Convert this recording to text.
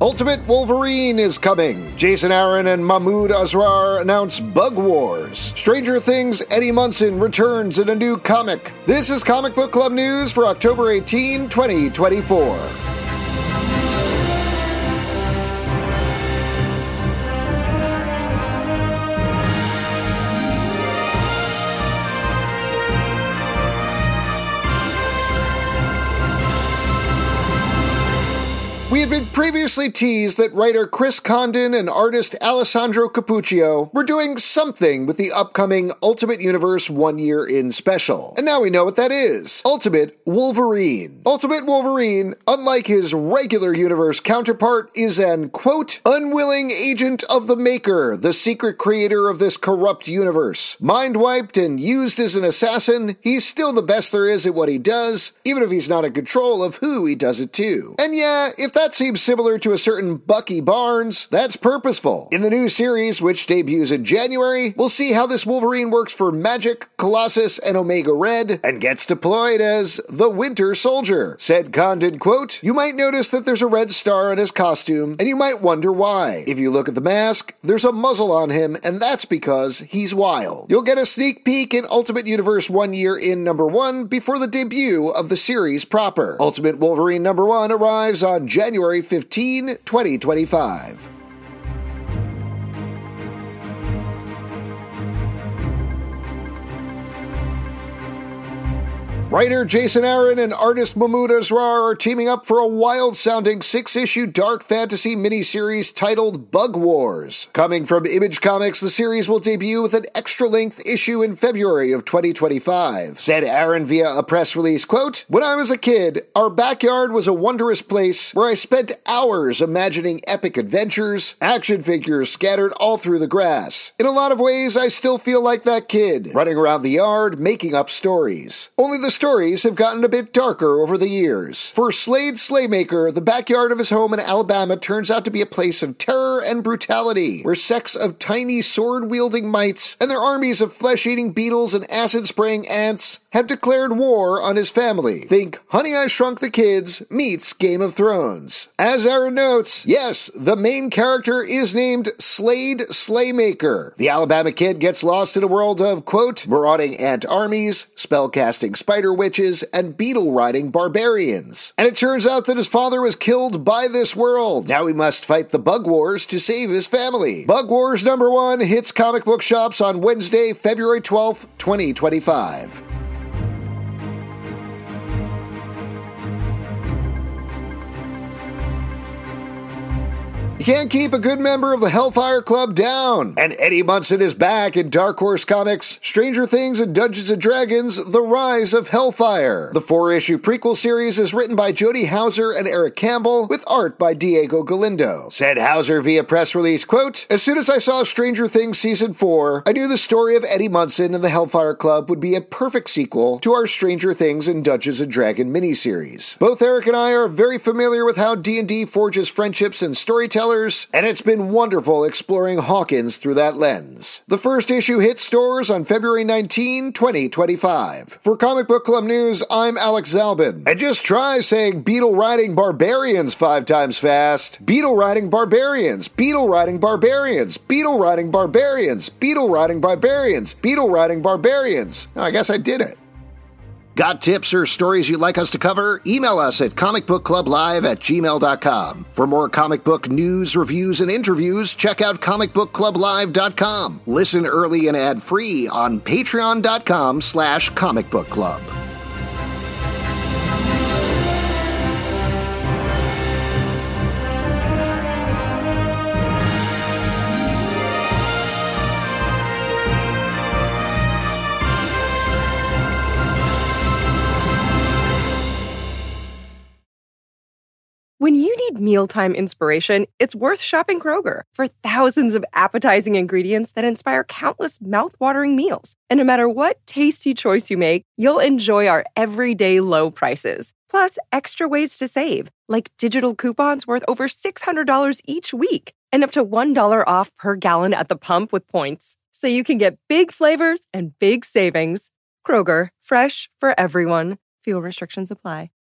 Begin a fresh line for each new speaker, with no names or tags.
Ultimate Wolverine is coming. Jason Aaron and Mahmoud Asrar announce Bug Wars. Stranger Things' Eddie Munson returns in a new comic. This is Comic Book Club News for October 18, 2024. We had been previously teased that writer Chris Condon and artist Alessandro Cappuccio were doing something with the upcoming Ultimate Universe 1 Year In special. And now we know what that is. Ultimate Wolverine. Ultimate Wolverine, unlike his regular universe counterpart, is an, quote, unwilling agent of the Maker, the secret creator of this corrupt universe. Mind-wiped and used as an assassin, he's still the best there is at what he does, even if he's not in control of who he does it to. And yeah, if that seems similar to a certain Bucky Barnes, that's purposeful. In the new series, which debuts in January, we'll see how this Wolverine works for Magic, Colossus, and Omega Red, and gets deployed as the Winter Soldier. Said Condon, quote, you might notice that there's a red star on his costume, and you might wonder why. If you look at the mask, there's a muzzle on him, and that's because he's wild. You'll get a sneak peek in Ultimate Universe 1 Year In #1 before the debut of the series proper. Ultimate Wolverine #1 arrives on January 15, 2025. Writer Jason Aaron and artist Mahmoud Asrar are teaming up for a wild-sounding 6-issue dark fantasy miniseries titled Bug Wars. Coming from Image Comics, the series will debut with an extra-length issue in February of 2025. Said Aaron via a press release, quote, when I was a kid, our backyard was a wondrous place where I spent hours imagining epic adventures, action figures scattered all through the grass. In a lot of ways, I still feel like that kid, running around the yard, making up stories. Only the stories have gotten a bit darker over the years. For Slade Slaymaker, the backyard of his home in Alabama turns out to be a place of terror and brutality, where sects of tiny sword-wielding mites and their armies of flesh-eating beetles and acid-spraying ants have declared war on his family. Think Honey, I Shrunk the Kids meets Game of Thrones. As Aaron notes, yes, the main character is named Slade Slaymaker. The Alabama kid gets lost in a world of, quote, marauding ant armies, spellcasting spider witches, and beetle-riding barbarians. And it turns out that his father was killed by this world. Now he must fight the Bug Wars to save his family. Bug Wars #1 hits comic book shops on Wednesday, February 12th, 2025. You can't keep a good member of the Hellfire Club down. And Eddie Munson is back in Dark Horse Comics' Stranger Things and Dungeons & Dragons: The Rise of Hellfire. The 4-issue prequel series is written by Jody Houser and Eric Campbell, with art by Diego Galindo. Said Houser via press release, quote, as soon as I saw Stranger Things Season 4, I knew the story of Eddie Munson and the Hellfire Club would be a perfect sequel to our Stranger Things and Dungeons & Dragons miniseries. Both Eric and I are very familiar with how D&D forges friendships and storytellers, and it's been wonderful exploring Hawkins through that lens. The first issue hits stores on February 19, 2025. For Comic Book Club News, I'm Alex Zalbin. And just try saying beetle-riding barbarians 5 times fast. Beetle-riding barbarians, beetle-riding barbarians, beetle-riding barbarians, beetle-riding barbarians, beetle-riding barbarians. I guess I did it. Got tips or stories you'd like us to cover? Email us at comicbookclublive@gmail.com. For more comic book news, reviews, and interviews, check out comicbookclublive.com. Listen early and ad-free on patreon.com/comicbookclub.
When you need mealtime inspiration, it's worth shopping Kroger for thousands of appetizing ingredients that inspire countless mouth-watering meals. And no matter what tasty choice you make, you'll enjoy our everyday low prices. Plus, extra ways to save, like digital coupons worth over $600 each week and up to $1 off per gallon at the pump with points. So you can get big flavors and big savings. Kroger, fresh for everyone. Fuel restrictions apply.